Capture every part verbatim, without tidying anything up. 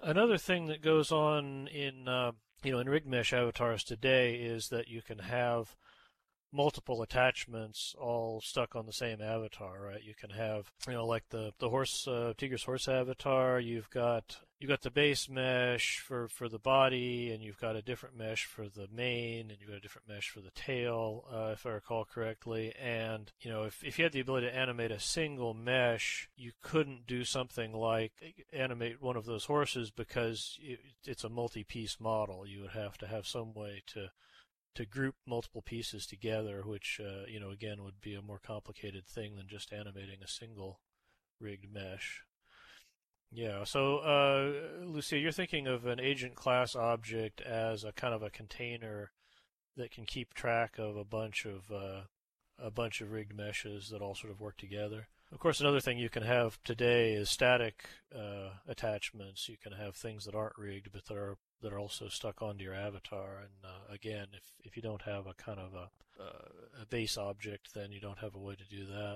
Another thing that goes on in uh, you know in rig mesh avatars today is that you can have multiple attachments all stuck on the same avatar, right? You can have, you know, like the the horse uh, Tigris horse avatar. You've got you've got the base mesh for for the body, and you've got a different mesh for the mane, and you've got a different mesh for the tail, uh, if I recall correctly. And you know, if if you had the ability to animate a single mesh, you couldn't do something like animate one of those horses because it, it's a multi-piece model. You would have to have some way to to group multiple pieces together, which, uh, you know, again, would be a more complicated thing than just animating a single rigged mesh. Yeah, so, uh, Lucia, you're thinking of an agent class object as a kind of a container that can keep track of a bunch of uh, a bunch of rigged meshes that all sort of work together. Of course, another thing you can have today is static uh, attachments. You can have things that aren't rigged, but that are that are also stuck onto your avatar. And uh, again, if if you don't have a kind of a, uh, a base object, then you don't have a way to do that.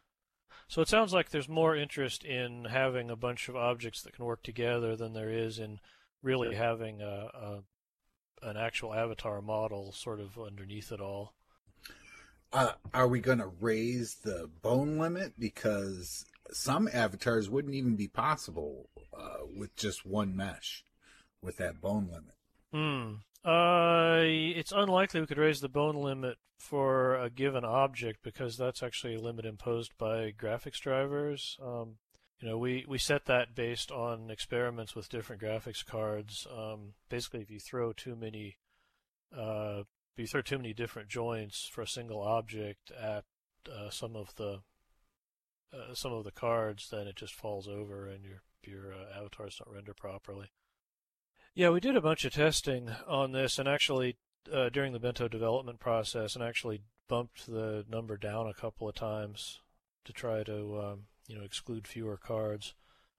So it sounds like there's more interest in having a bunch of objects that can work together than there is in really having a, a an actual avatar model sort of underneath it all. Uh, are we going to raise the bone limit? Because some avatars wouldn't even be possible uh, with just one mesh with that bone limit. Hmm. Uh, it's unlikely we could raise the bone limit for a given object because that's actually a limit imposed by graphics drivers. Um, you know, we, we set that based on experiments with different graphics cards. Um, basically, if you throw too many uh, if you throw too many different joints for a single object at uh, some of the uh, some of the cards, then it just falls over and your your uh, avatars don't render properly. Yeah, we did a bunch of testing on this, and actually uh, during the Bento development process, and actually bumped the number down a couple of times to try to um, you know exclude fewer cards.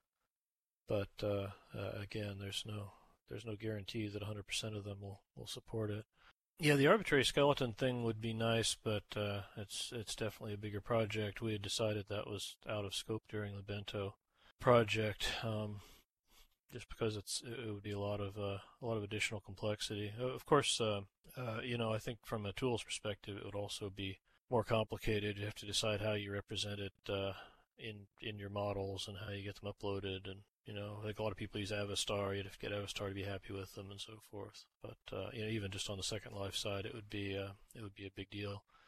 But uh, uh, again, there's no there's no guarantee that one hundred percent of them will will support it. Yeah, the arbitrary skeleton thing would be nice, but uh, it's it's definitely a bigger project. We had decided that was out of scope during the Bento project. Um, just because it's it would be a lot of uh, a lot of additional complexity. Of course, uh, uh, you know, I think from a tools perspective, it would also be more complicated. You have to decide how you represent it uh, in in your models and how you get them uploaded. And you know, like a lot of people use Avastar. You'd have to get Avastar to be happy with them and so forth. But uh, you know, even just on the Second Life side, it would be uh, it would be a big deal.